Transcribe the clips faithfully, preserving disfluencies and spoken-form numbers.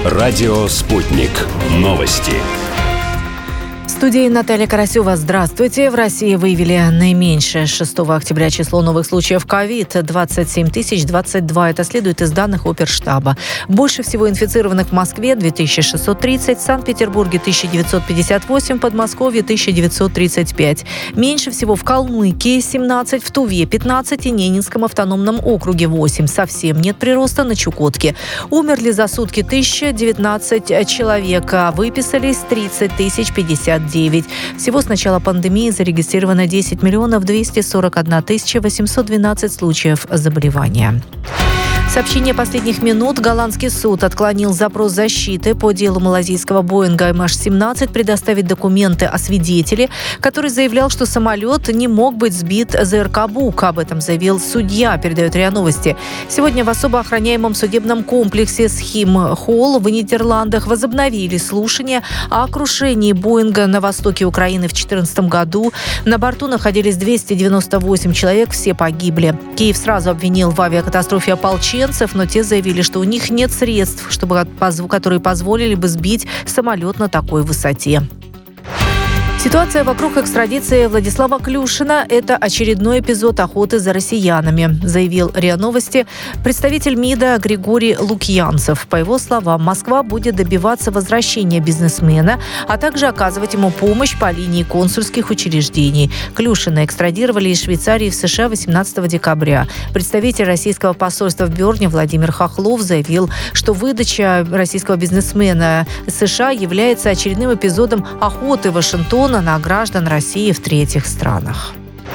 Радио «Спутник». Новости. В студии Наталья Карасева. Здравствуйте. В России выявили наименьшее с шестого октября число новых случаев ковид – двадцать семь тысяч двадцать два. Это следует из данных Оперштаба. Больше всего инфицированных в Москве – две тысячи шестьсот тридцать, в Санкт-Петербурге – тысяча девятьсот пятьдесят восемь, в Подмосковье – тысяча девятьсот тридцать пять. Меньше всего в Калмыкии – семнадцать, в Туве – пятнадцать и Ненецком автономном округе – восемь. Совсем нет прироста на Чукотке. Умерли за сутки тысяча девятнадцать человек, а выписались тридцать тысяч пятьдесят девять. Всего с начала пандемии зарегистрировано десять миллионов двести сорок одна тысяча восемьсот двенадцать случаев заболевания. Сообщение последних минут. Голландский суд отклонил запрос защиты по делу малазийского Боинга эм эйч семнадцать предоставить документы о свидетеле, который заявлял, что самолет не мог быть сбит за Иркабук. Об этом заявил судья, передает РИА Новости. Сегодня в особо охраняемом судебном комплексе Схим-Холл в Нидерландах возобновили слушания о крушении Боинга на востоке Украины в две тысячи четырнадцатом году. На борту находились двести девяносто восемь человек, все погибли. Киев сразу обвинил в авиакатастрофе ополченцев, но те заявили, что у них нет средств, чтобы, которые позволили бы сбить самолет на такой высоте. Ситуация вокруг экстрадиции Владислава Клюшина – это очередной эпизод охоты за россиянами, заявил РИА Новости представитель МИДа Григорий Лукьянцев. По его словам, Москва будет добиваться возвращения бизнесмена, а также оказывать ему помощь по линии консульских учреждений. Клюшина экстрадировали из Швейцарии в США восемнадцатого декабря. Представитель российского посольства в Берне Владимир Хохлов заявил, что выдача российского бизнесмена США является очередным эпизодом охоты Вашингтона на граждан России в третьих странах.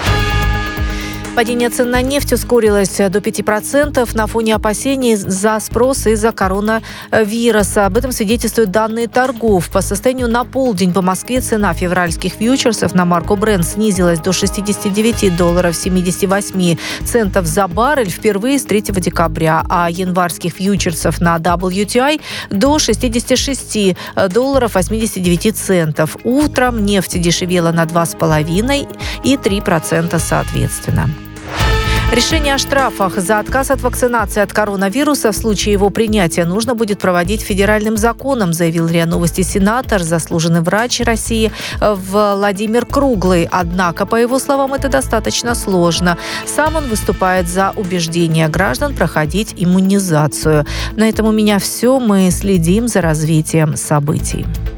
Падение цен на нефть ускорилось до пяти процентов на фоне опасений за спрос из-за коронавируса. Об этом свидетельствуют данные торгов. По состоянию на полдень по Москве цена февральских фьючерсов на марку Brent снизилась до шестидесяти девяти долларов семидесяти восьми центов за баррель впервые с третьего декабря, а январских фьючерсов на дабл ю ти ай до шестидесяти шести долларов восьмидесяти девяти центов. Утром нефть дешевела на два с половиной и три процента соответственно. Решение о штрафах за отказ от вакцинации от коронавируса в случае его принятия нужно будет проводить федеральным законом, заявил РИА Новости сенатор, заслуженный врач России Владимир Круглый. Однако, по его словам, это достаточно сложно. Сам он выступает за убеждение граждан проходить иммунизацию. На этом у меня все. Мы следим за развитием событий.